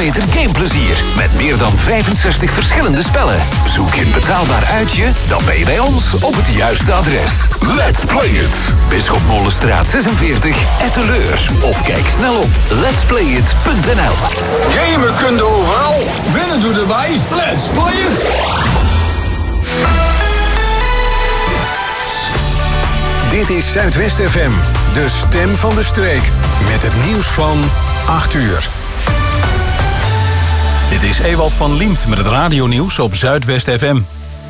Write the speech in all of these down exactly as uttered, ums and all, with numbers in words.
meter gameplezier met meer dan vijfenzestig verschillende spellen. Zoek je een betaalbaar uitje? Dan ben je bij ons op het juiste adres. Let's play it! Bisschop Molenstraat zesenveertig, Etteleur. Of kijk snel op letsplayit punt n l. Gamen kun je overal. Winnen doe erbij. Let's play it! Dit is Zuidwest F M, de stem van de streek. Met het nieuws van acht uur. Dit is Ewald van Liemt met het radionieuws op Zuidwest F M.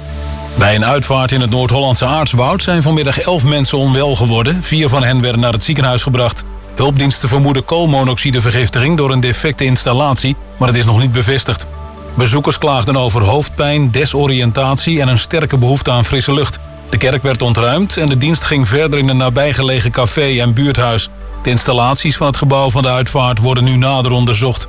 Bij een uitvaart in het Noord-Hollandse Aartswoud zijn vanmiddag elf mensen onwel geworden. Vier van hen werden naar het ziekenhuis gebracht. Hulpdiensten vermoeden koolmonoxidevergiftiging door een defecte installatie, maar het is nog niet bevestigd. Bezoekers klaagden over hoofdpijn, desoriëntatie en een sterke behoefte aan frisse lucht. De kerk werd ontruimd en de dienst ging verder in een nabijgelegen café en buurthuis. De installaties van het gebouw van de uitvaart worden nu nader onderzocht.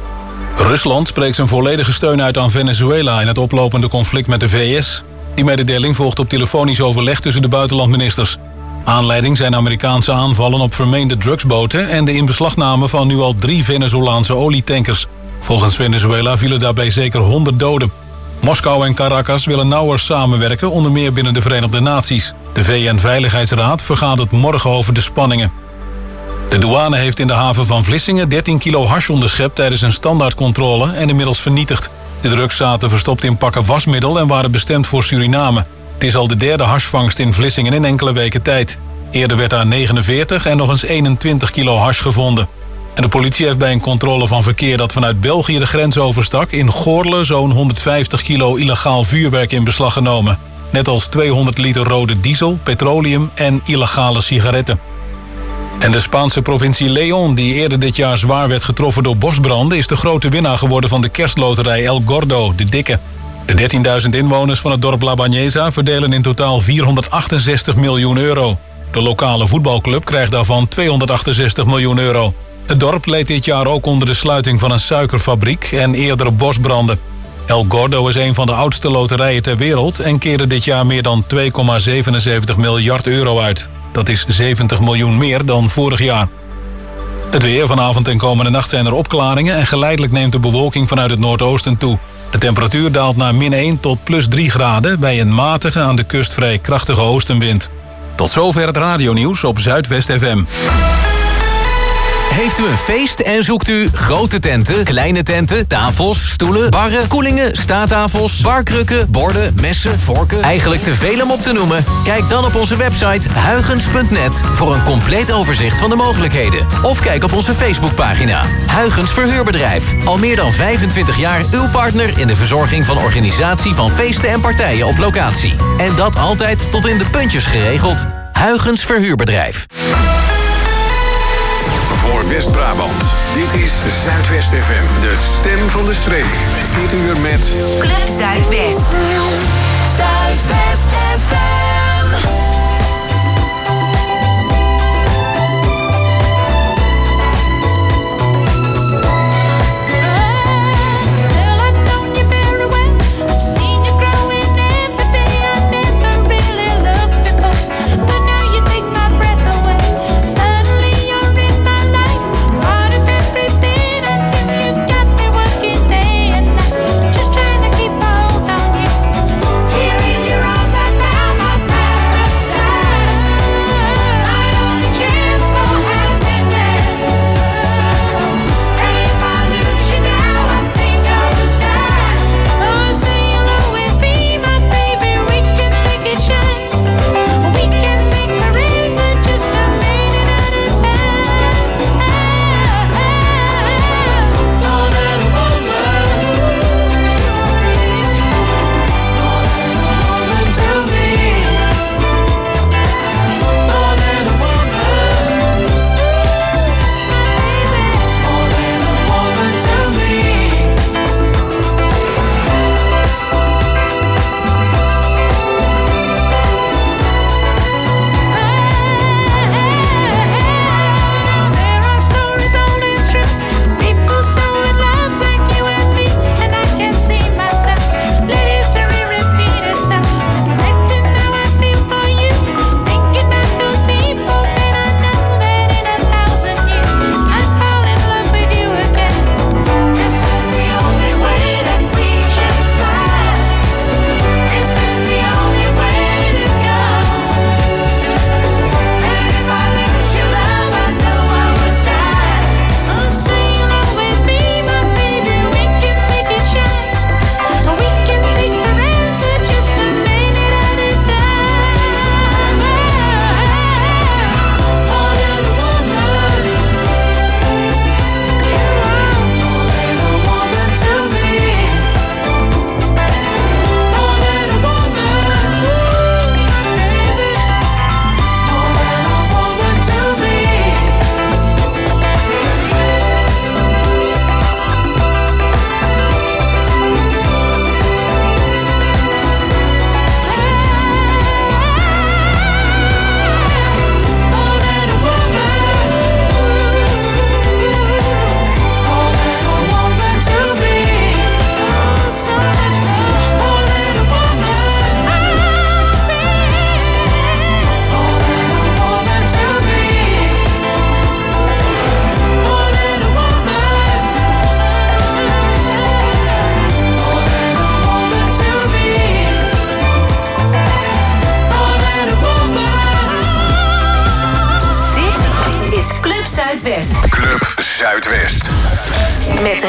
Rusland spreekt zijn volledige steun uit aan Venezuela in het oplopende conflict met de V S. Die mededeling volgt op telefonisch overleg tussen de buitenlandministers. Aanleiding zijn Amerikaanse aanvallen op vermeende drugsboten en de inbeslagname van nu al drie Venezolaanse olietankers. Volgens Venezuela vielen daarbij zeker honderd doden. Moskou en Caracas willen nauwer samenwerken, onder meer binnen de Verenigde Naties. De V N-veiligheidsraad vergadert morgen over de spanningen. De douane heeft in de haven van Vlissingen dertien kilo hash onderschept tijdens een standaardcontrole en inmiddels vernietigd. De drugs zaten verstopt in pakken wasmiddel en waren bestemd voor Suriname. Het is al de derde hashvangst in Vlissingen in enkele weken tijd. Eerder werd daar negenenveertig en nog eens eenentwintig kilo hash gevonden. En de politie heeft bij een controle van verkeer dat vanuit België de grens overstak in Goorle zo'n honderdvijftig kilo illegaal vuurwerk in beslag genomen. Net als tweehonderd liter rode diesel, petroleum en illegale sigaretten. En de Spaanse provincie León, die eerder dit jaar zwaar werd getroffen door bosbranden, is de grote winnaar geworden van de kerstloterij El Gordo, de dikke. De dertienduizend inwoners van het dorp La Bañeza verdelen in totaal vierhonderdachtenzestig miljoen euro. De lokale voetbalclub krijgt daarvan tweehonderdachtenzestig miljoen euro. Het dorp leed dit jaar ook onder de sluiting van een suikerfabriek en eerdere bosbranden. El Gordo is een van de oudste loterijen ter wereld en keerde dit jaar meer dan twee komma zevenenzeventig miljard euro uit. Dat is zeventig miljoen meer dan vorig jaar. Het weer, vanavond en komende nacht zijn er opklaringen en geleidelijk neemt de bewolking vanuit het noordoosten toe. De temperatuur daalt naar min één tot plus drie graden bij een matige, aan de kust vrij krachtige oostenwind. Tot zover het radionieuws op Zuidwest F M. Heeft u een feest en zoekt u grote tenten, kleine tenten, tafels, stoelen, barren, koelingen, staattafels, barkrukken, borden, messen, vorken? Eigenlijk te veel om op te noemen? Kijk dan op onze website huygens punt net voor een compleet overzicht van de mogelijkheden. Of kijk op onze Facebookpagina. Huygens Verhuurbedrijf. Al meer dan vijfentwintig jaar uw partner in de verzorging van organisatie van feesten en partijen op locatie. En dat altijd tot in de puntjes geregeld. Huygens Verhuurbedrijf. Voor West-Brabant, dit is Zuidwest F M, de stem van de streek. Dit uur met Club Zuidwest. Zuidwest F M. Here in your arms I found my paradise.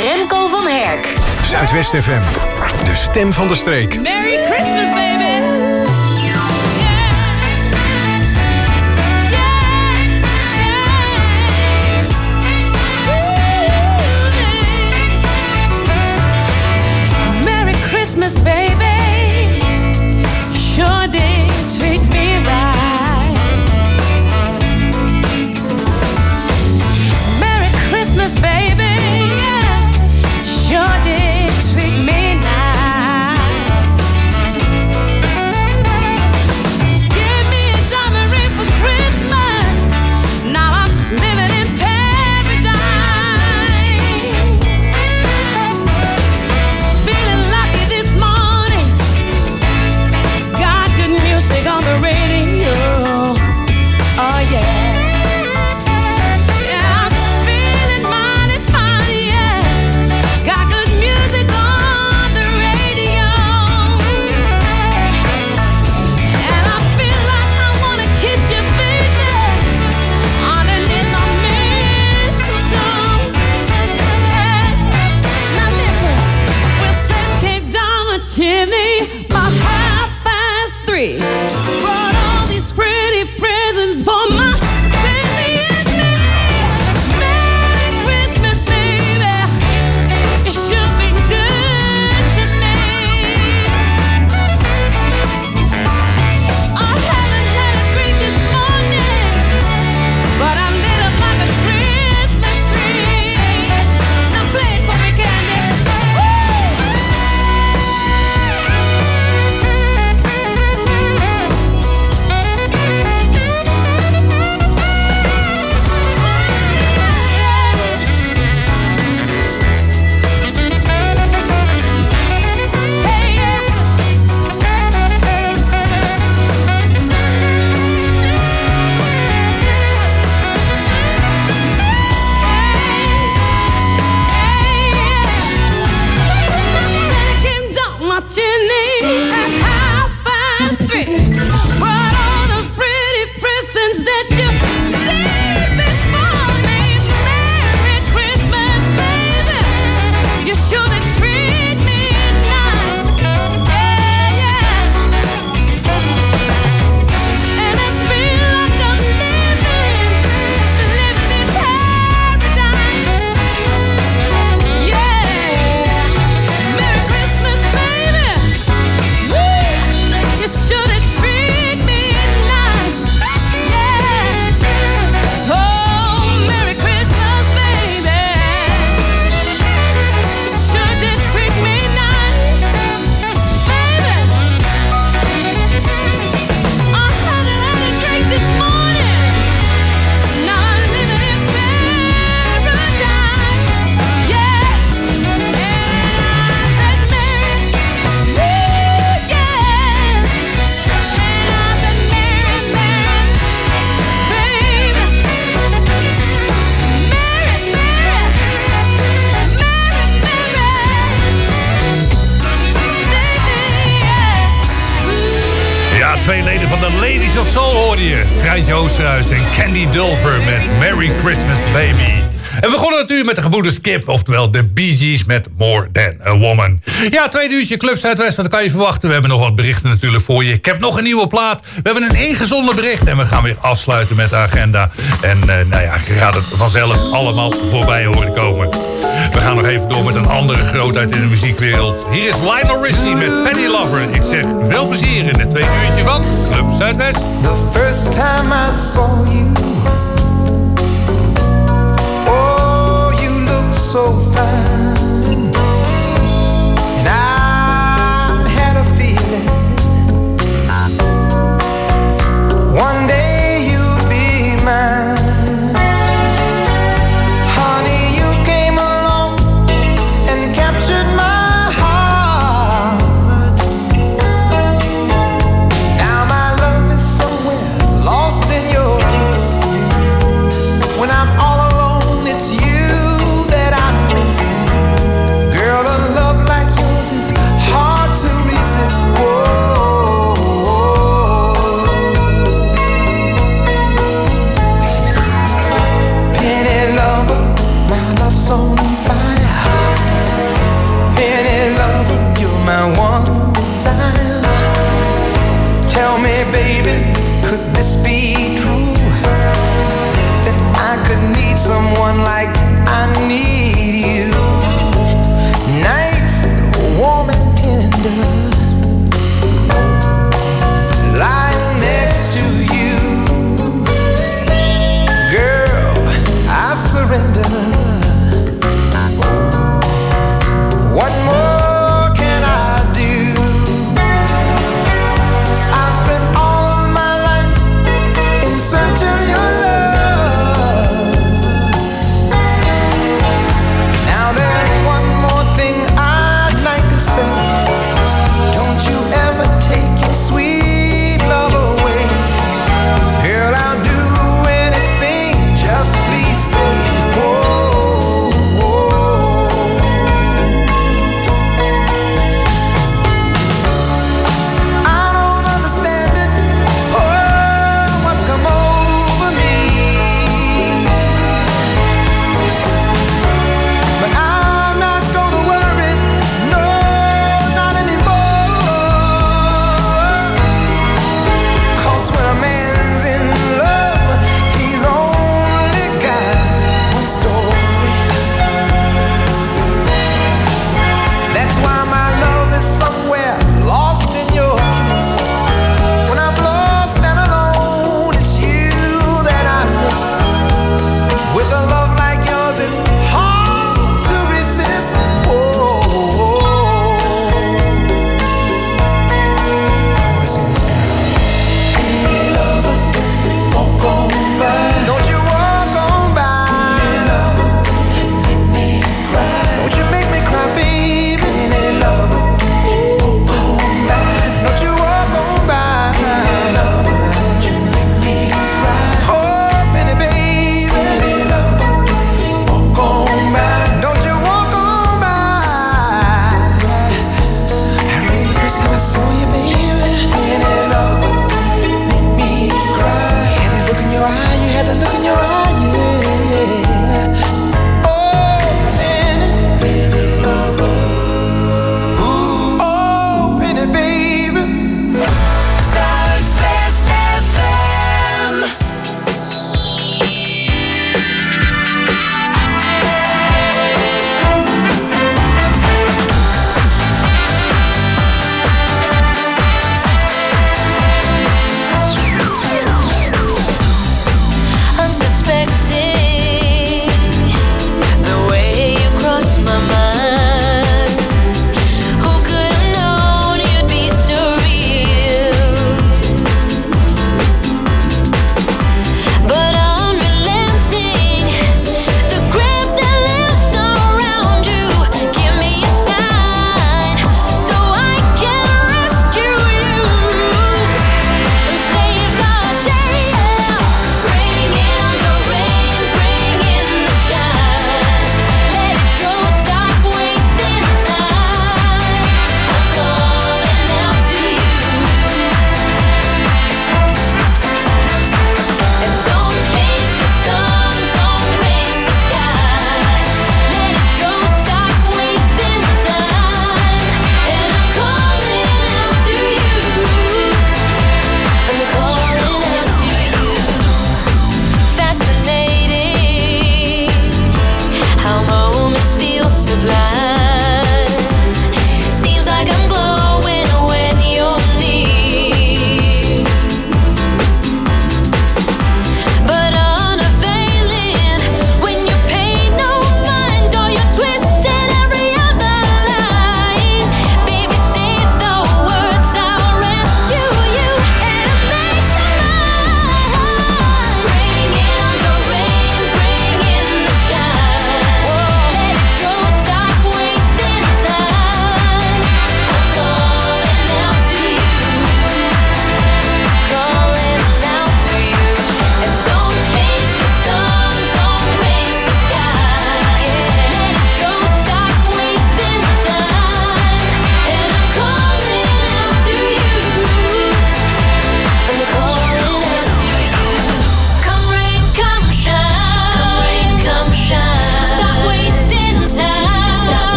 Remco van Herk. Zuidwest F M, de stem van de streek. Merry Christmas, baby. Christmas, baby, sure did treat me right. Merry Christmas, baby, yeah, sure did treat me nice. Give me a diamond ring for Christmas, now I'm living in paradise. Feeling lucky this morning, got good music on the radio. Oh yeah. Yeah, I'm feeling mighty fine, yeah. Got good music on the radio. And I feel like I wanna kiss you, baby, underneath the mistletoe. Now listen, we'll set Cape down a chimney by half past three. Brought all these pretty presents for my baby and me. Merry Christmas, baby, you should be good to me. I haven't had a drink this morning, but I'm lit up like a Christmas tree. Now play it for me, Candy. Came down my chimney at half past three. Brought all those pretty presents that you saved before me. Merry Christmas, baby, you should have treated me nice. Yeah, yeah. And I feel like I'm living, living in paradise. Yeah. Merry Christmas, baby. Woo. You should have treated me nice. Yeah. Oh, Merry Christmas, baby. You should have treated me nice, baby. I hadn't had a drink this morning, now I'm living in paradise. Yeah. And I said, Merry, woo, yeah. And I said, Merry, Merry, baby. Merry, Merry, Merry, Merry. Ja, twee leden van de Ladies of Soul hoorde je. Treintje Oosterhuis en Candy Dulfer met Merry Christmas Baby. En we begonnen natuurlijk met de gebroeders Skip, oftewel de Bee Gees met More Than a Woman. Ja, tweede uurtje Club Zuidwest, wat kan je verwachten? We hebben nog wat berichten natuurlijk voor je. Ik heb nog een nieuwe plaat. We hebben een ingezonden bericht en we gaan weer afsluiten met de agenda. En uh, nou ja, je gaat het vanzelf allemaal voorbij horen komen. We gaan nog even door met een andere grootheid in de muziekwereld. Hier is Lionel Richie met Penny Lover. Ik zeg veel plezier in het tweede uurtje van Club Zuidwest. The first time I saw you, oh, you look so fine, and I had a feeling one day you'd be mine. Honey, you came along and captured my heart. Now my love is somewhere lost in your kiss. When I'm all alone, it's you that I miss.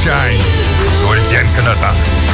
Sunshine. Door de Jen Canutta.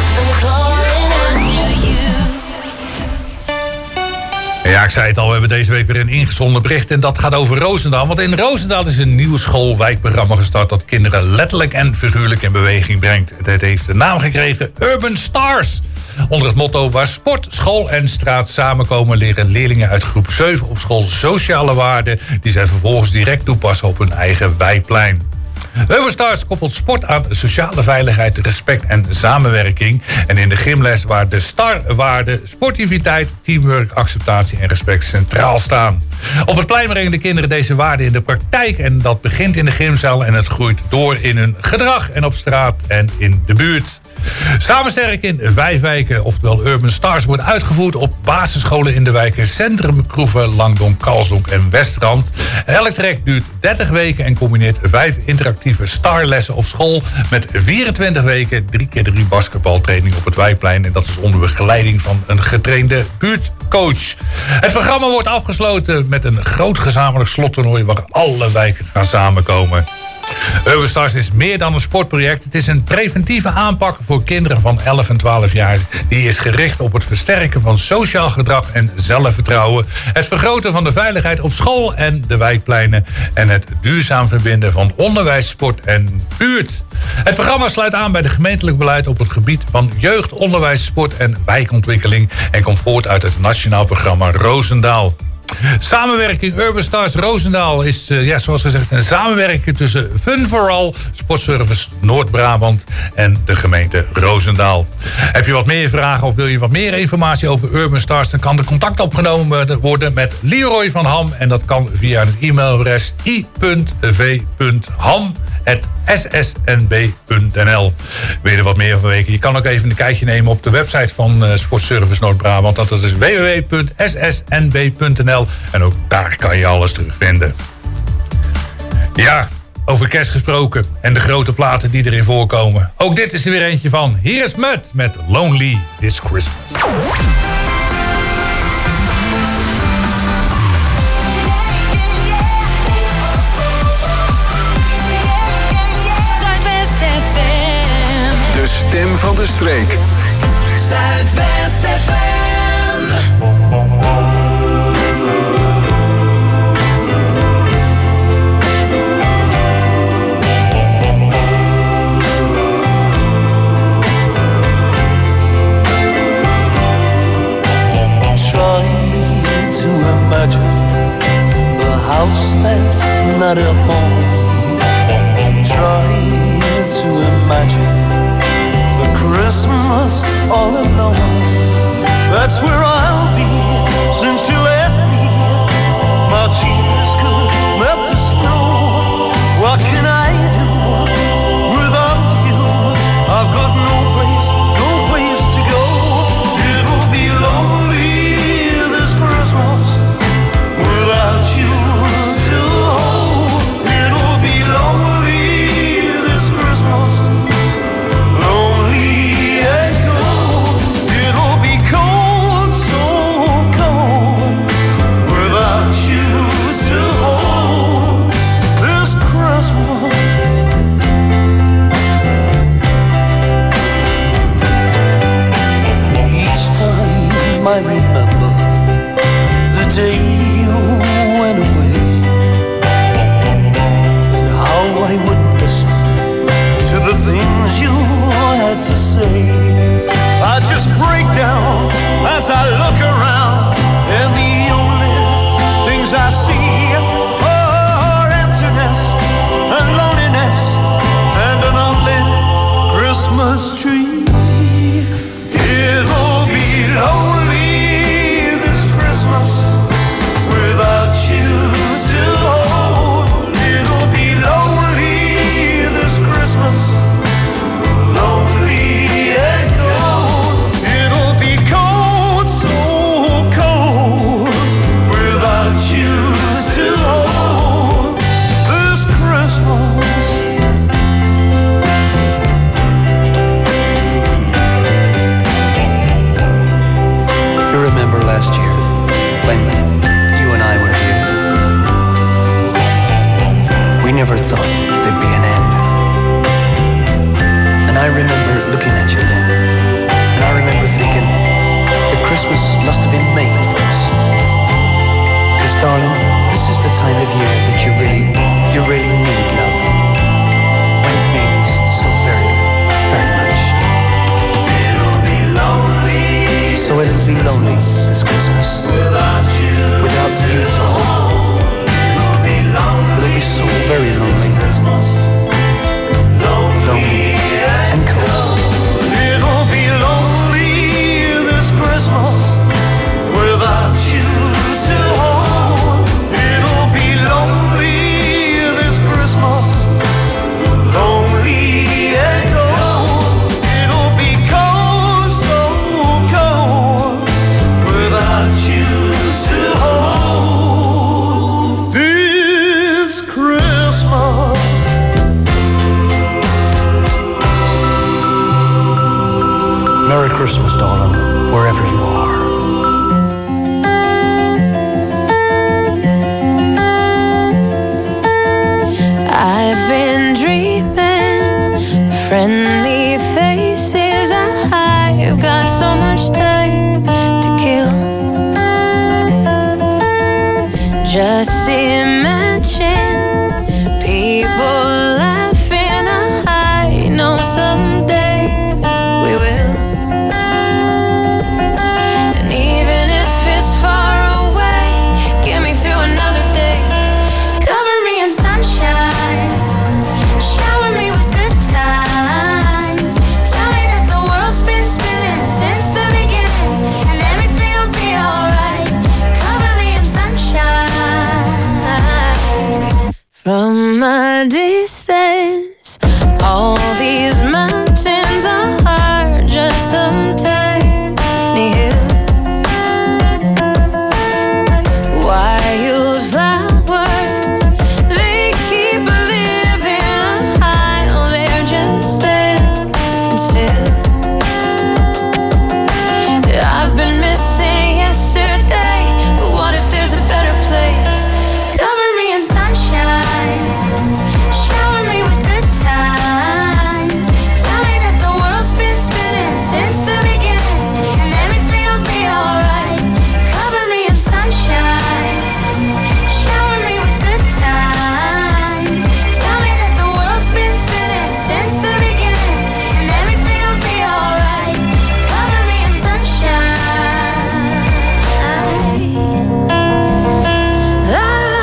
Ja, ik zei het al, we hebben deze week weer een ingezonden bericht en dat gaat over Roosendaal. Want in Roosendaal is een nieuw schoolwijkprogramma gestart dat kinderen letterlijk en figuurlijk in beweging brengt. Het heeft de naam gekregen Urban Stars. Onder het motto waar sport, school en straat samenkomen leren leerlingen uit groep zeven op school sociale waarden die zij vervolgens direct toepassen op hun eigen wijkplein. Urban Stars koppelt sport aan sociale veiligheid, respect en samenwerking. En in de gymles waar de starwaarden sportiviteit, teamwork, acceptatie en respect centraal staan. Op het plein brengen de kinderen deze waarden in de praktijk. En dat begint in de gymzaal en het groeit door in hun gedrag en op straat en in de buurt. Samen sterk in vijf wijken, oftewel Urban Stars, wordt uitgevoerd op basisscholen in de wijken Centrum, Kroeven, Langdonk, Kalsdonk en Westrand. Elk traject duurt dertig weken en combineert vijf interactieve starlessen op school met vierentwintig weken drie keer drie basketbaltraining op het wijkplein. En dat is onder begeleiding van een getrainde buurtcoach. Het programma wordt afgesloten met een groot gezamenlijk slottoernooi waar alle wijken gaan samenkomen. Urban Stars is meer dan een sportproject. Het is een preventieve aanpak voor kinderen van elf en twaalf jaar. Die is gericht op het versterken van sociaal gedrag en zelfvertrouwen. Het vergroten van de veiligheid op school en de wijkpleinen. En het duurzaam verbinden van onderwijs, sport en buurt. Het programma sluit aan bij het gemeentelijk beleid op het gebied van jeugd, onderwijs, sport en wijkontwikkeling. En komt voort uit het nationaal programma Roosendaal. Samenwerking Urban Stars Roosendaal is, uh, ja, zoals gezegd, een samenwerking tussen Fun for All, Sportservice Noord-Brabant en de gemeente Roosendaal. Heb je wat meer vragen of wil je wat meer informatie over Urban Stars, dan kan er contact opgenomen worden met Leroy van Ham. En dat kan via het e-mailadres i punt v punt ham apenstaartje s s n b punt n l. Wil je er wat meer van weten? Je kan ook even een kijkje nemen op de website van uh, Sportservice Noord-Brabant. Dat is w w w punt s s n b punt n l. En ook daar kan je alles terugvinden. Ja, over kerst gesproken en de grote platen die erin voorkomen. Ook dit is er weer eentje van. Hier is Mud met Lonely This Christmas. De stem van de streek. Zuidwest F M. Try to imagine the house that's not a home. Try to imagine Christmas all alone. That's where I'll be since you left me. My tears could melt the snow. What can I do without you? I've got no place, no place to go. It'll be lonely this Christmas without you to hold. It'll be lonely this Christmas. Lonely and cold, it'll be cold, so Christmas, darling, wherever you are. I've been dreaming, friendly faces. I've got so much time to kill. Just imagine people laughing. I know someday we will. And even if it's far away, get me through another day. Cover me in sunshine, shower me with good times. Tell me that the world's been spinning since the beginning, and everything will be alright. Cover me in sunshine. From a distance, all these mountains are just some tiny hills. Wildflowers, they keep living while they're just there and still. I've been missing yesterday, but what if there's a better place? Cover me in sunshine, shower me with good times. Tell me that the world's been spinning since the beginning, and everything will be alright. Cover me in sunshine, shower me with good times. Tell me that the world's been spinning since the beginning, and everything will be alright. Cover me in sunshine. La la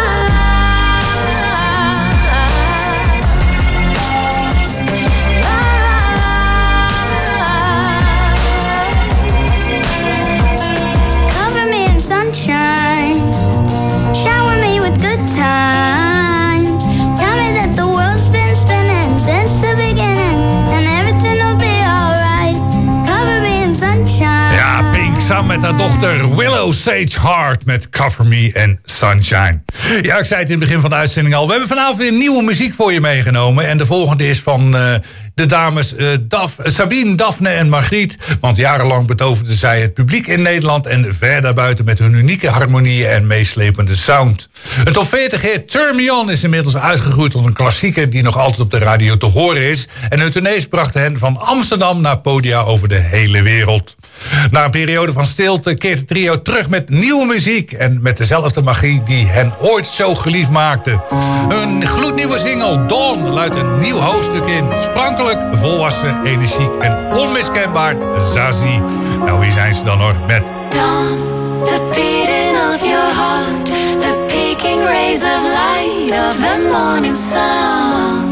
Cover me in sunshine, shower me with good times. Tell me that the world's been spinning since the beginning, and everything will be alright. Cover me in sunshine. Ja, Pink samen met haar dochter Willow Sage Hart met Cover Me and Sunshine. Ja, ik zei het in het begin van de uitzending al. We hebben vanavond weer nieuwe muziek voor je meegenomen. En de volgende is van uh, de dames uh, Daf, Sabine, Daphne en Margriet. Want jarenlang betoverden zij het publiek in Nederland en ver daarbuiten met hun unieke harmonieën en meeslepende sound. Een top veertig hit Turn Me On is inmiddels uitgegroeid tot een klassieker die nog altijd op de radio te horen is. En hun tournees brachten hen van Amsterdam naar podia over de hele wereld. Na een periode van stilte keert het trio terug met nieuwe muziek en met dezelfde magie die hen ooit zo geliefd maakte. Een gloednieuwe single, Dawn, luidt een nieuw hoofdstuk in. Sprankelijk, volwassen, energiek en onmiskenbaar Zazie. Nou, wie zijn ze dan hoor? Met Dawn, the beating of your heart, the peeking rays of light of the morning sun.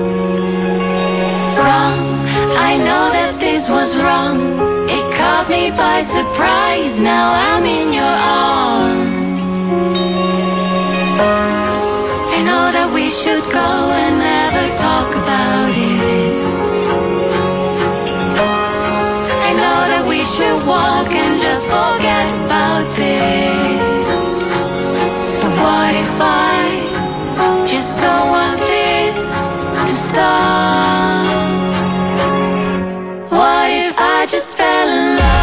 Wrong, I know that this was wrong. It caught me by surprise, now I'm in your arms. I know that we should go and never talk about it. I know that we should walk and just forget about this. But what if I just don't want this to stop? What if I just fell in love?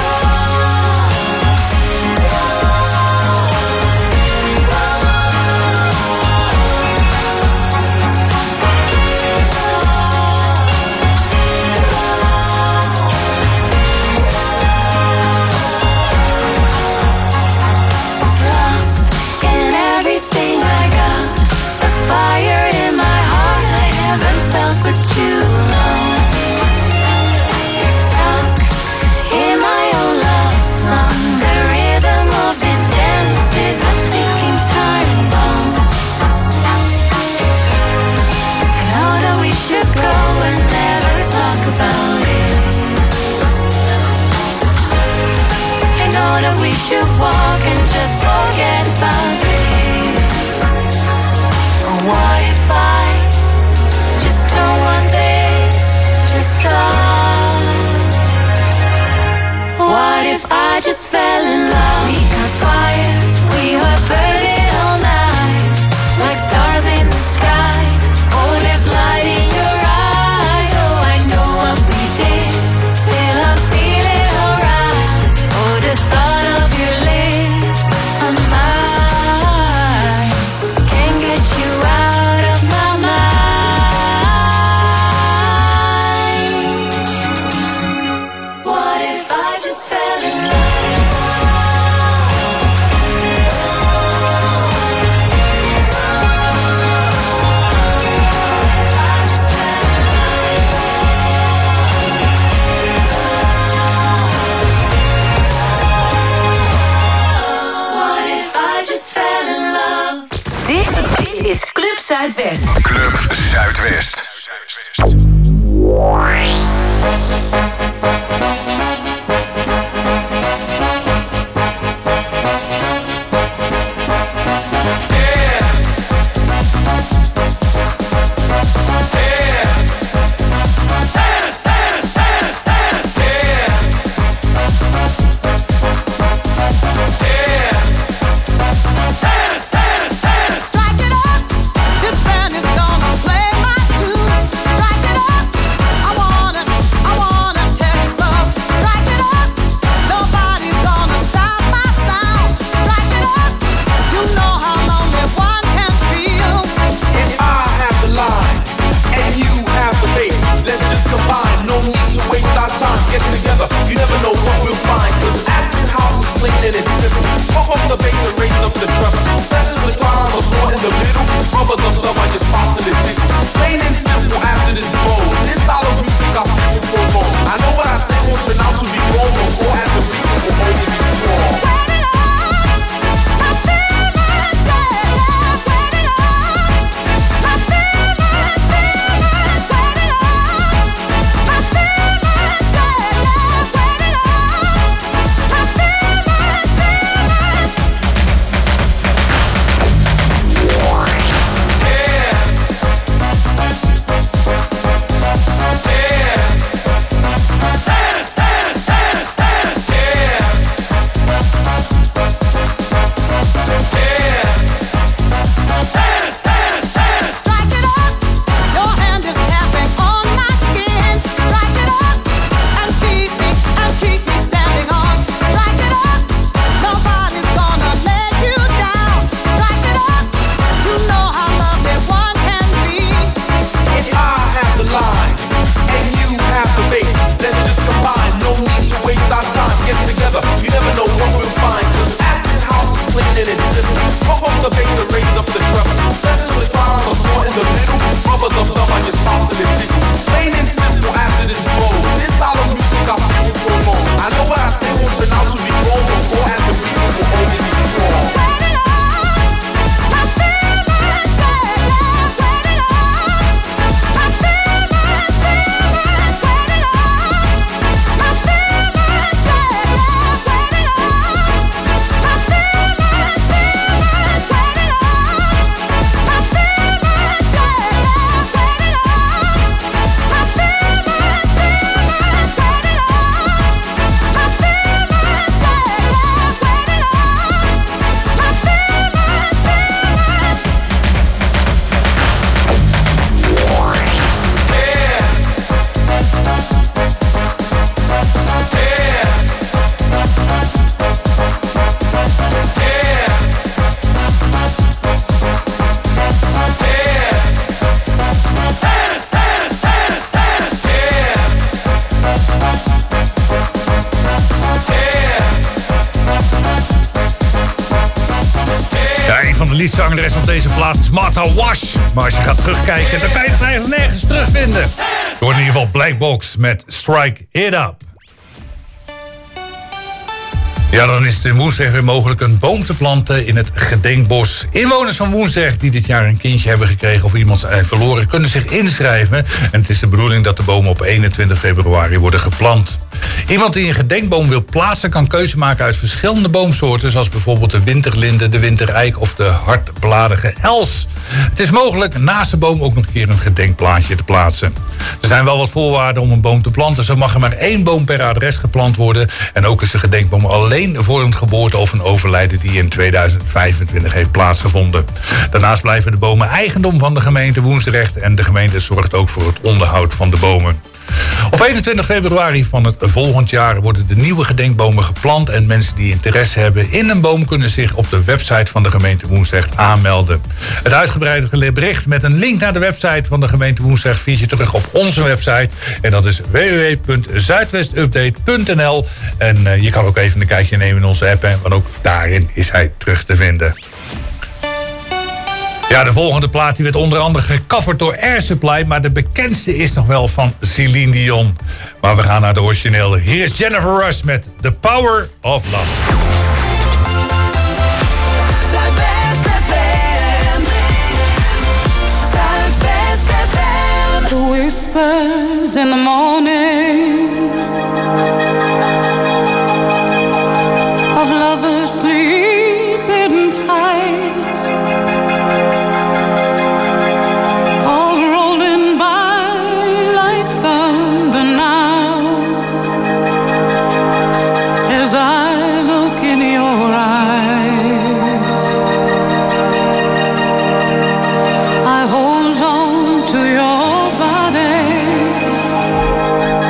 We should walk and just forget about it. What if I just don't want this to stop? What if I just fell in love? We got fire, we were burning all night, like stars in the sky. Oh, there's light in your eyes. Oh, I know what we did, still I'm feeling Zuidwest. Club Zuidwest. Liedzangeres van deze plaats is Martha Wash. Maar als je gaat terugkijken, dan kan je het eigenlijk nergens terugvinden. Er wordt in ieder geval Black Box met Strike It Up. Ja, dan is het in Woensdrecht weer mogelijk een boom te planten in het gedenkbos. Inwoners van Woensdrecht die dit jaar een kindje hebben gekregen of iemand zijn verloren, kunnen zich inschrijven. En het is de bedoeling dat de bomen op eenentwintig februari worden geplant. Iemand die een gedenkboom wil plaatsen kan keuze maken uit verschillende boomsoorten, zoals bijvoorbeeld de winterlinde, de wintereik of de hardbladige els. Het is mogelijk naast de boom ook nog een keer een gedenkplaatje te plaatsen. Er zijn wel wat voorwaarden om een boom te planten. Zo mag er maar één boom per adres geplant worden. En ook is de gedenkboom alleen voor een geboorte of een overlijden die in tweeduizend vijfentwintig heeft plaatsgevonden. Daarnaast blijven de bomen eigendom van de gemeente Woensdrecht en de gemeente zorgt ook voor het onderhoud van de bomen. Op eenentwintig februari van het volgend jaar worden de nieuwe gedenkbomen geplant en mensen die interesse hebben in een boom kunnen zich op de website van de gemeente Woensdrecht aanmelden. Het uitgebreide bericht met een link naar de website van de gemeente Woensdrecht vind je terug op onze website en dat is w w w punt zuidwestupdate punt n l en uh, je kan ook even een kijkje nemen in onze app, hè, want ook daarin is hij terug te vinden. Ja, de volgende plaat die werd onder andere gecoverd door Air Supply, maar de bekendste is nog wel van Celine Dion. Maar we gaan naar de originele. Hier is Jennifer Rush met The Power of Love. Zuidwest F M. whispers in the morning of lovers sleeping tight, all rolling by like thunder now, as I look in your eyes. I hold on to your body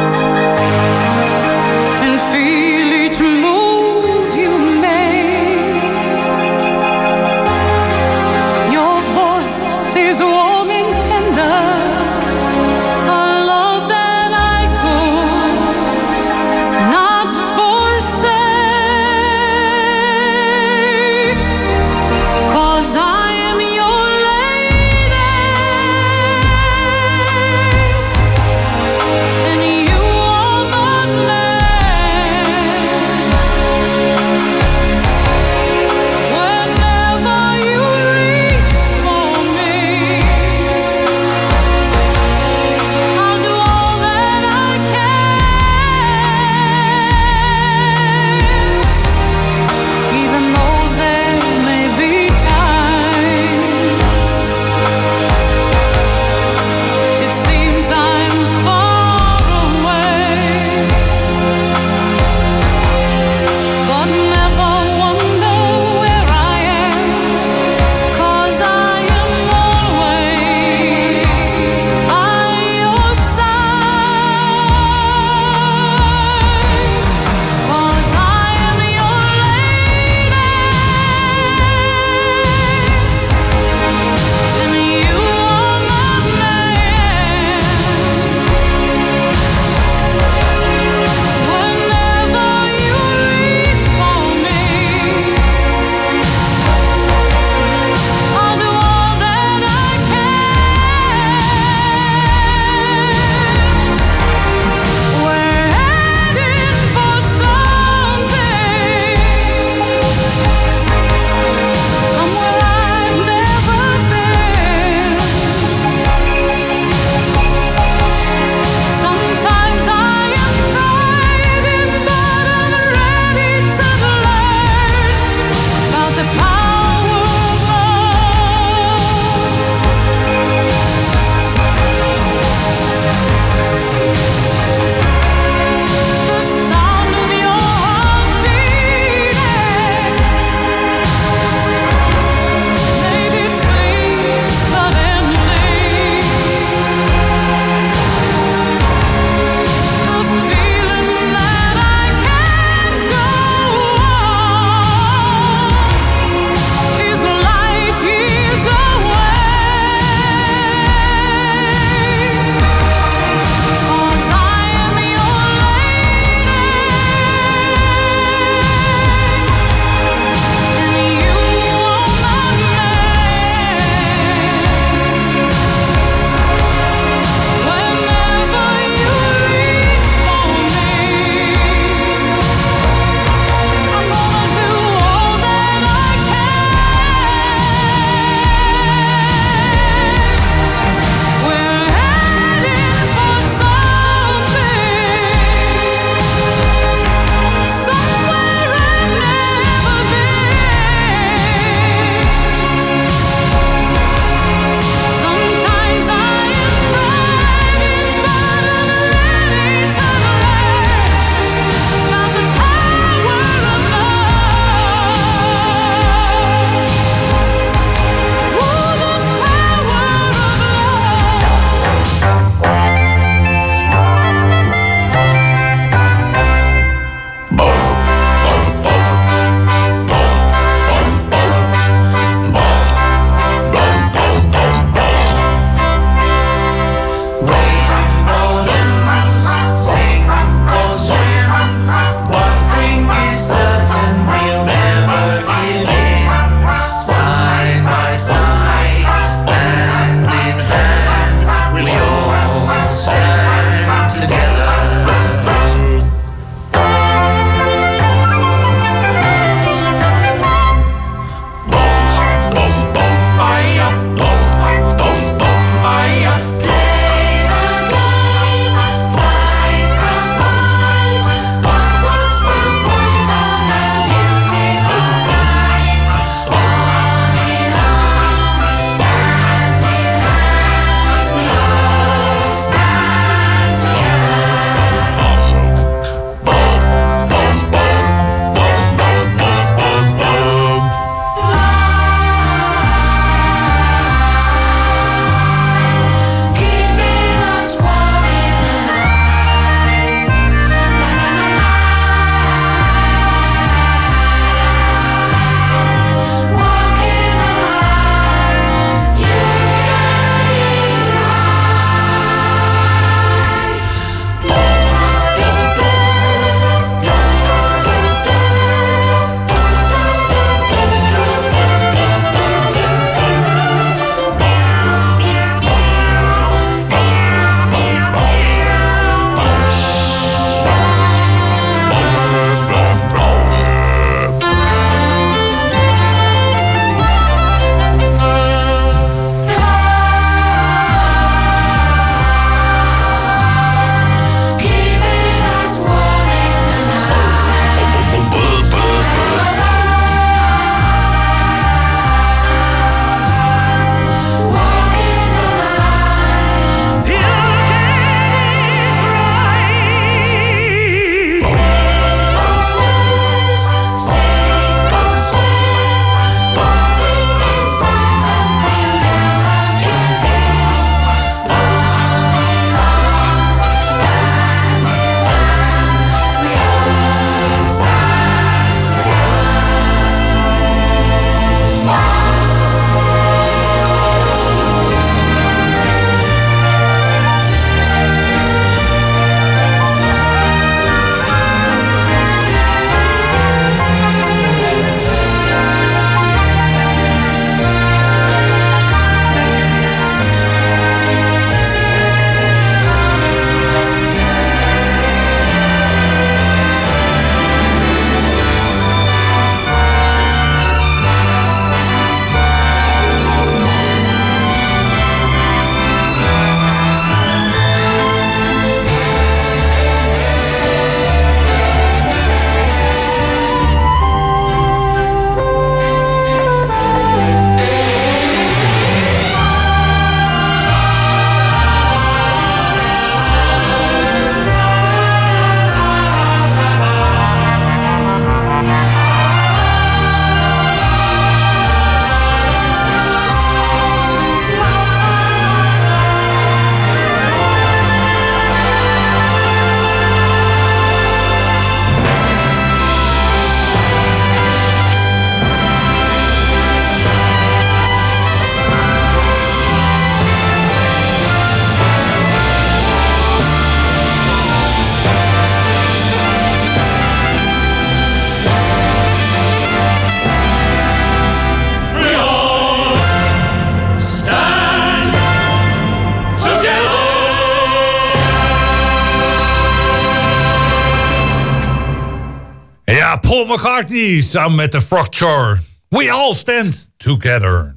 McCartney samen met de Fracture. We all stand together.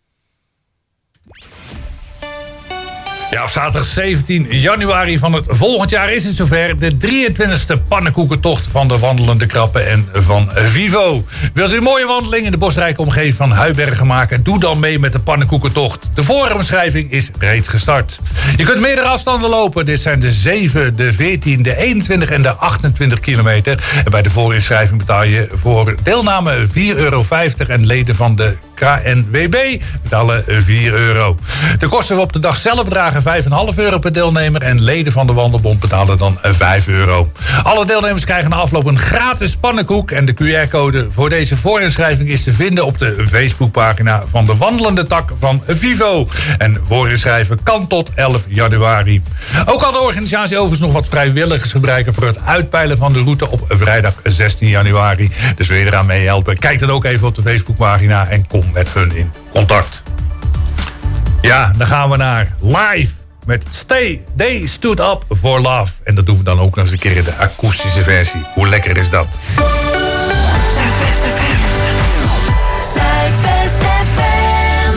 Ja, op zaterdag zeventien januari van het volgend jaar is het zover. De drieëntwintigste pannenkoekentocht van de Wandelende Krappen en van Vivo. Wilt u een mooie wandeling in de bosrijke omgeving van Huibergen maken? Doe dan mee met de pannenkoekentocht. De vooromschrijving is reeds gestart. Je kunt meerdere afstanden lopen. Dit zijn de zeven, de veertien, de eenentwintig en de achtentwintig kilometer. En bij de voorinschrijving betaal je voor deelname vier euro vijftig en leden van de K N W B betalen vier euro. De kosten op de dag zelf bedragen vijf komma vijf euro per deelnemer en leden van de Wandelbond betalen dan vijf euro. Alle deelnemers krijgen na afloop een gratis pannenkoek en de Q R-code voor deze voorinschrijving is te vinden op de Facebookpagina van de wandelende tak van Vivo. En voorinschrijven kan tot elf januari. Ook kan de organisatie overigens nog wat vrijwilligers gebruiken voor het uitpeilen van de route op vrijdag zestien januari. Dus wil je eraan meehelpen? Kijk dan ook even op de Facebookpagina en kom met hun in contact. Ja, dan gaan we naar live met Stay, They Stood Up For Love. En dat doen we dan ook nog eens een keer in de akoestische versie. Hoe lekker is dat? Zuidwest F M. Zuidwest F M.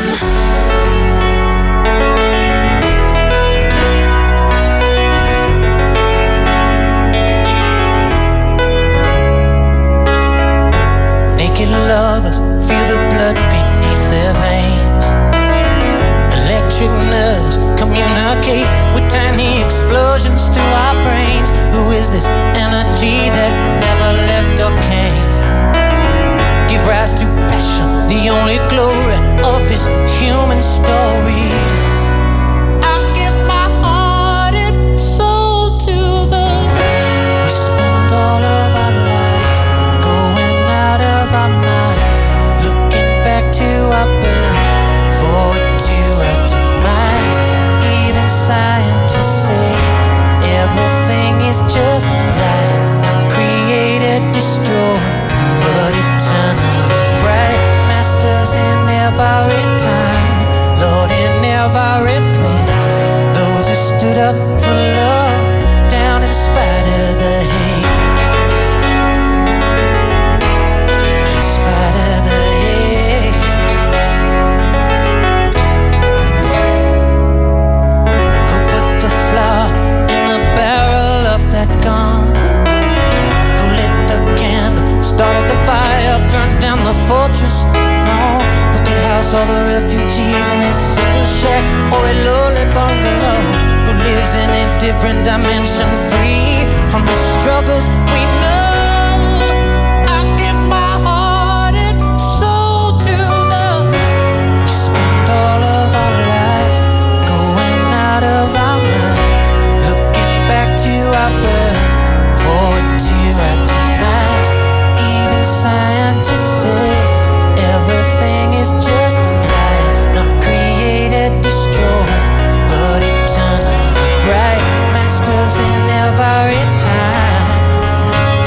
Naked lovers feel the blood beneath their veins. Electric nerves communicate with tiny explosions through our brains. Who is this energy that never left or came? Give rise to passion, the only glory of this human story. I give my heart and soul to the we spend all of our lives going out of our minds, looking back to our birth, forward to our demise. Even scientists say everything is just light, not created, destroyed, but eternally bright. Masters in every time, Lord in every place. Those who stood up for love, down in spite of the hate. In spite of the hate. Who put the flour in the barrel of that gun? Who lit the candle, started the fire, burned down the fortress, the throne? Who could house all the refugees in his single shack or a lowly bungalow? Who lives in a different dimension, free from the struggles we know? I give my heart and soul to the we spend all of our lives going out of our minds, looking back to our birth, forward to our demise. Even scientists say everything is just light, not created, destroyed, but eternally bright. Masters in every time,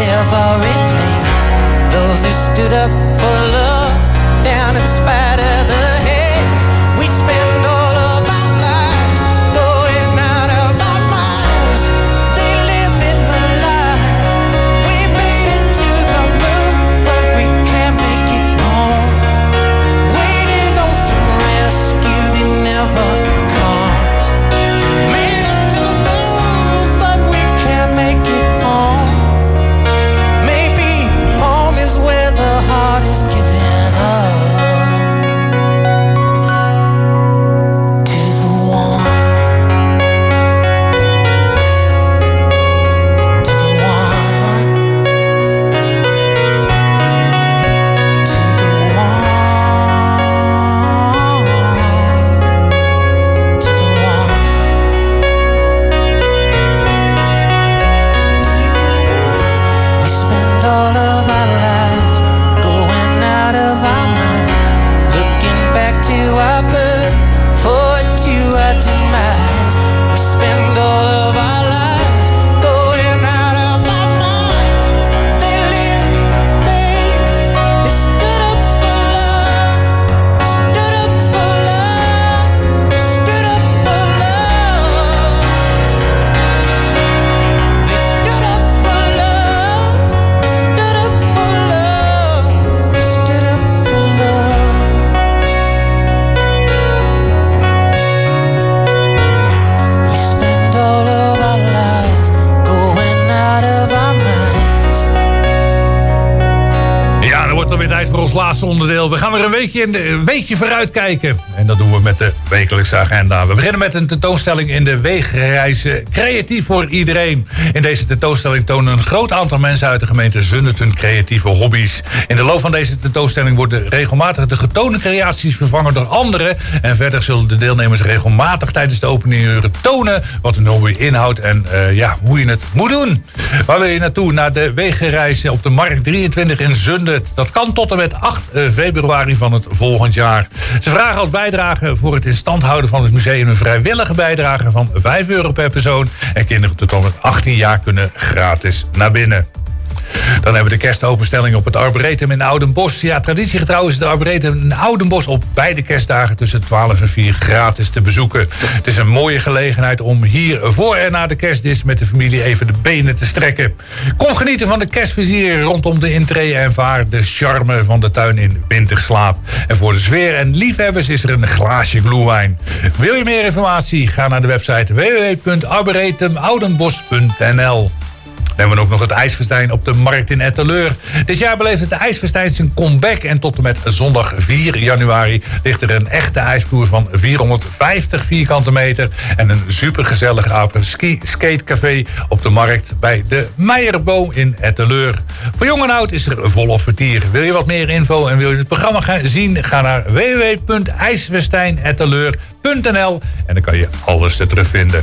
laatste onderdeel. We gaan weer een weekje, in de, een weekje vooruit kijken. En dat doen we met de wekelijkse agenda. We beginnen met een tentoonstelling in de Wegenreizen. Creatief voor iedereen. In deze tentoonstelling tonen een groot aantal mensen uit de gemeente Zundert hun creatieve hobby's. In de loop van deze tentoonstelling worden regelmatig de getoonde creaties vervangen door andere. En verder zullen de deelnemers regelmatig tijdens de openinguren tonen wat hun hobby inhoudt en uh, ja, hoe je het moet doen. Waar wil je naartoe? Naar de Wegenreizen op de Markt drieëntwintig in Zundert. Dat kan tot en met acht februari van het volgend jaar. Ze vragen als bijdrage voor het in stand houden van het museum een vrijwillige bijdrage van vijf euro per persoon. En kinderen tot en met achttien jaar kunnen gratis naar binnen. Dan hebben we de kerstopenstelling op het Arboretum in Oudenbosch. Ja, traditiegetrouw is het Arboretum in Oudenbosch op beide kerstdagen tussen twaalf en vier gratis te bezoeken. Het is een mooie gelegenheid om hier voor en na de kerstdis met de familie even de benen te strekken. Kom genieten van de kerstvizier rondom de intree en vaar de charme van de tuin in winterslaap. En voor de sfeer en liefhebbers is er een glaasje glühwein. Wil je meer informatie? Ga naar de website w w w punt arboretum oudenbosch punt n l. Dan hebben we ook nog het IJsfestijn op de Markt in Etteleur. Dit jaar beleeft het IJsfestijn zijn comeback. En tot en met zondag vier januari ligt er een echte ijsvloer van vierhonderdvijftig vierkante meter. En een supergezellig apres-ski skatecafé op de Markt bij de Meijerboom in Etteleur. Voor jong en oud is er volop vertier. Wil je wat meer info en wil je het programma gaan zien? Ga naar w w w punt ijsfestijn etteleur punt n l en dan kan je alles er terugvinden.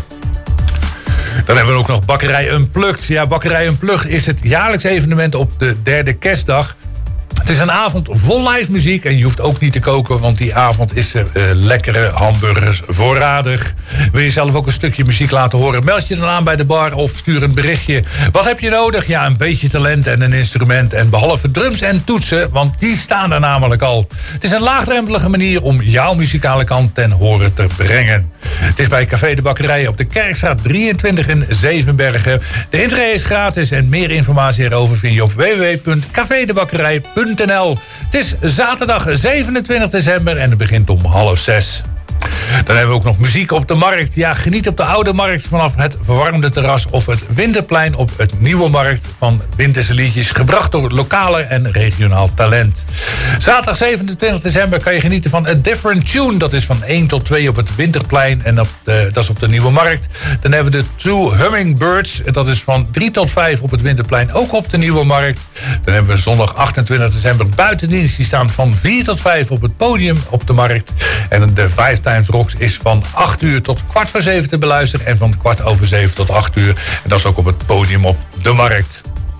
Dan hebben we ook nog Bakkerij Unplugged. Ja, Bakkerij Unplugged is het jaarlijks evenement op de derde kerstdag. Het is een avond vol live muziek en je hoeft ook niet te koken, want die avond is er uh, lekkere hamburgers voorradig. Wil je zelf ook een stukje muziek laten horen? Meld je dan aan bij de bar of stuur een berichtje. Wat heb je nodig? Ja, een beetje talent en een instrument. En behalve drums en toetsen, want die staan er namelijk al. Het is een laagdrempelige manier om jouw muzikale kant ten horen te brengen. Het is bij Café de Bakkerij op de Kerkstraat drieëntwintig in Zevenbergen. De intree is gratis en meer informatie erover vind je op w w w punt café de bakkerij punt n l. Het is zaterdag zevenentwintig december en het begint om half zes. Dan hebben we ook nog muziek op de Markt. Ja, geniet op de Oude Markt vanaf het verwarmde terras of het Winterplein op het Nieuwe Markt van winterse liedjes gebracht door lokale en regionaal talent. Zaterdag zevenentwintig december kan je genieten van A Different Tune. Dat is van één tot twee op het Winterplein en op de, dat is op de Nieuwe Markt. Dan hebben we de Two Hummingbirds. Dat is van drie tot vijf op het Winterplein, ook op de Nieuwe Markt. Dan hebben we zondag achtentwintig december buitendienst. Die staan van vier tot vijf op het podium op de Markt. En de Five Times Rocks is van acht uur tot kwart voor zeven te beluisteren. En van kwart over zeven tot acht uur. En dat is ook op het podium op de Markt.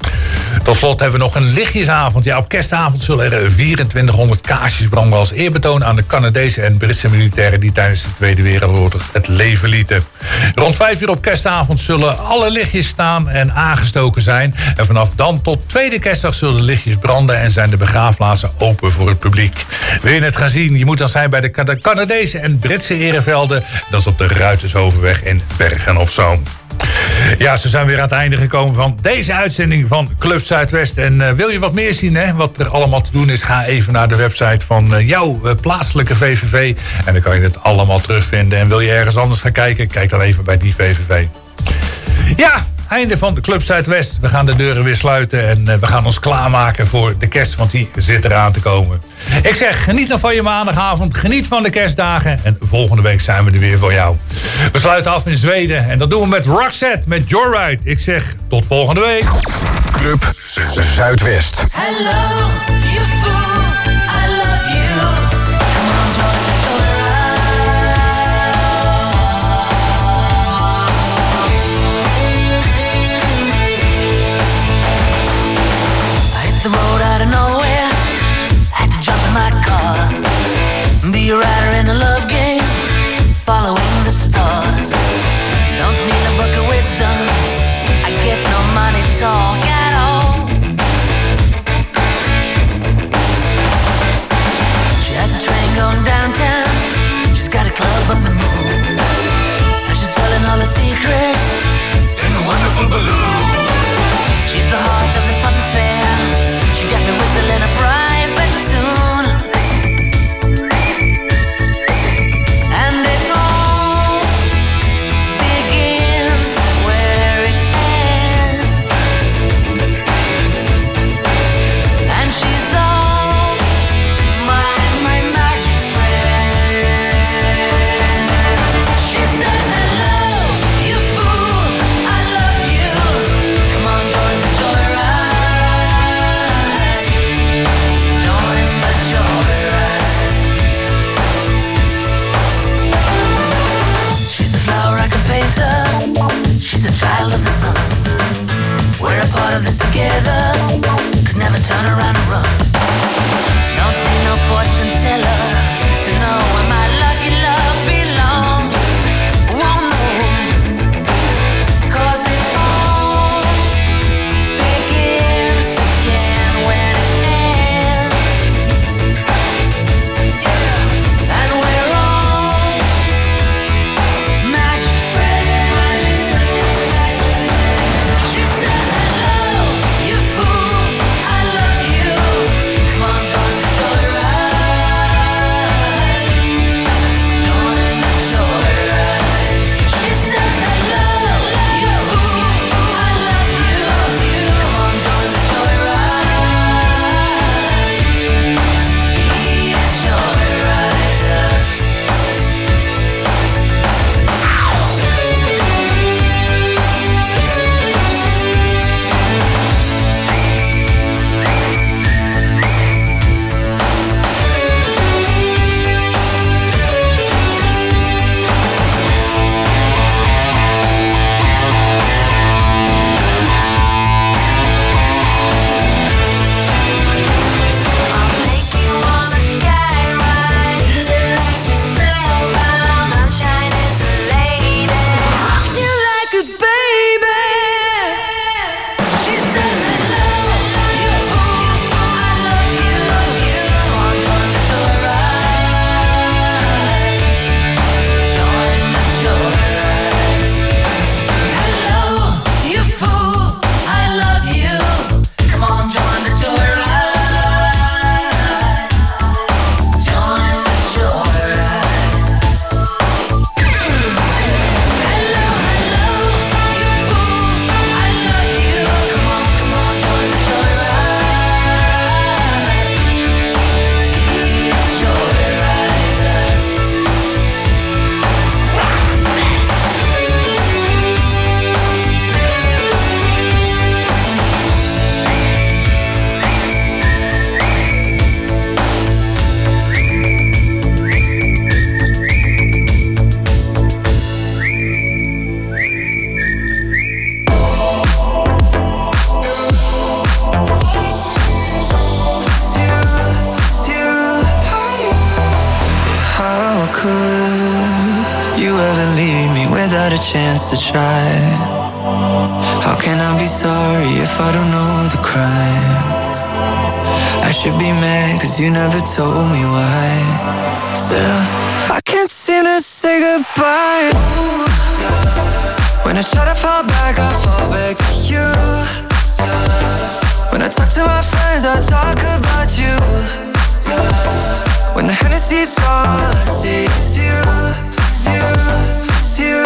Tot slot hebben we nog een lichtjesavond. Ja, op kerstavond zullen er vierentwintighonderd kaarsjes branden als eerbetoon aan de Canadese en Britse militairen die tijdens de Tweede Wereldoorlog het leven lieten. Rond vijf uur op kerstavond zullen alle lichtjes staan en aangestoken zijn. En vanaf dan tot tweede kerstdag zullen de lichtjes branden en zijn de begraafplaatsen open voor het publiek. Wil je het gaan zien? Je moet dan zijn bij de Canadese en Britse erevelden. Dat is op de Ruitershovenweg in Bergen op Zoom. Ja, ze zijn weer aan het einde gekomen van deze uitzending van Club Zuidwest. En uh, wil je wat meer zien, hè, wat er allemaal te doen is, ga even naar de website van uh, jouw uh, plaatselijke V V V. En dan kan je het allemaal terugvinden. En wil je ergens anders gaan kijken, kijk dan even bij die V V V. Ja, einde van de Club Zuidwest. We gaan de deuren weer sluiten en uh, we gaan ons klaarmaken voor de kerst, want die zit eraan te komen. Ik zeg, geniet nog van je maandagavond, geniet van de kerstdagen en volgende week zijn we er weer voor jou. We sluiten af in Zweden en dat doen we met Roxette, met Joyride. Ik zeg, tot volgende week. Club Zuidwest. Hello, you fool, I love you. Come on, Joyride. I hit the road out of nowhere, had to jump in my car, be a rider in a love game, following the stars. Don't need a book of wisdom, I get no money talk at all. without a chance to try? How can I be sorry if I don't know the crime? I should be mad cause you never told me why. Still, I can't seem to say goodbye. Ooh, when I try to fall back, I fall back to you. When I talk to my friends, I talk about you. When the Hennessy's strong, all I see is you, it's you, it's you.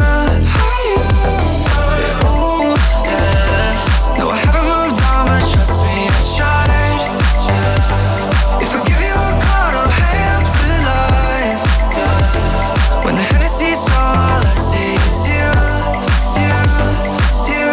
Yeah, ooh, yeah. No, I haven't moved on, but trust me, I tried. Yeah. If I give you a call, don't hang up the line. Yeah. When the Hennessy's strong, all I see is you, it's you, it's you.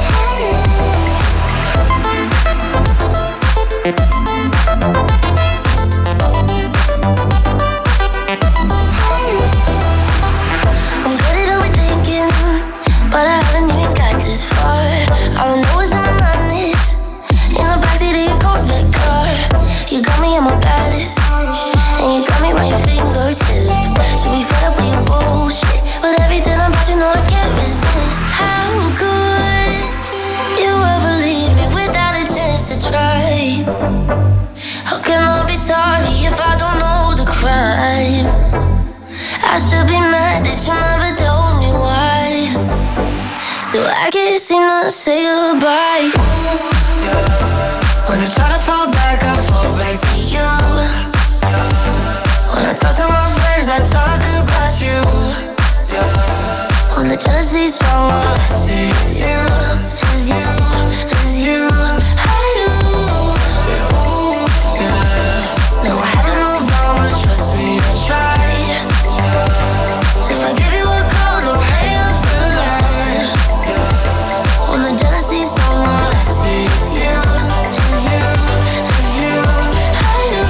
I'm good at overthinking, but I haven't even got this far. All I know is in my mind is in the backseat of your Corvette car. You got me at my baddest, and you got me by your fingertip. Should be fed up with your bullshit, but everything about you know I can't resist. How could you ever leave me without a chance to try? How can I be sorry if I don't know the crime? I should be mad that you never told me why. Still I can't seem to say goodbye. Ooh, yeah. When I try to fall back, I fall back to you. Yeah. When I talk to my friends, I talk about you. Yeah. When the jealousy's strong, all I see is you, is you, is you. I do. Yeah, ooh, yeah. No, I haven't moved on, but trust me, I tried. Yeah. If I give you a call, don't hang up the line. Yeah. When the jealousy's strong, all I see is you, is you, is you. I do.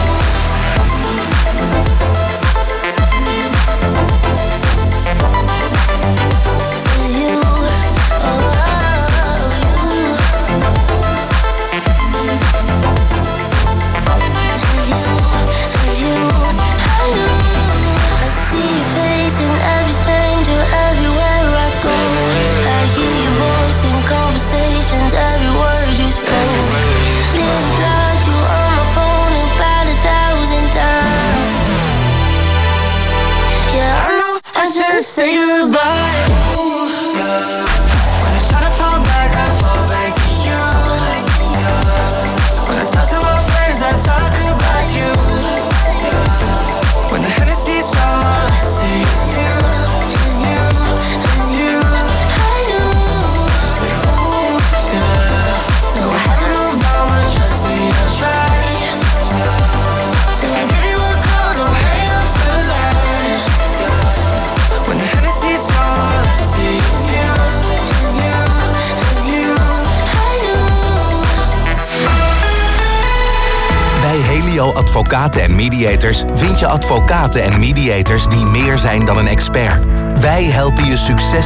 Is you, oh, you. Is you, is you. I do. I see your face in every stranger, everywhere I go. I hear your voice in conversations, every word you spoke. Nearly blocked you on my phone about a thousand times. Yeah, I know I should say goodbye. Ooh, yeah. When I try to fall back, I fall back to you. Yeah. When I talk to my friends, I talk about you. Yeah. When the Hennessy's strong, all I see is you, is you, is you. I do. Yeah, ooh, yeah. No, I haven't moved on, but trust me, I tried. Yeah. If I give you a call, don't hang up the line. Yeah. When the Hennessy's strong, all I see is you, is you, is you. I do. Bij Helio Advocaten en Mediators vind je advocaten en mediators die meer zijn dan een expert. Wij helpen je succesvol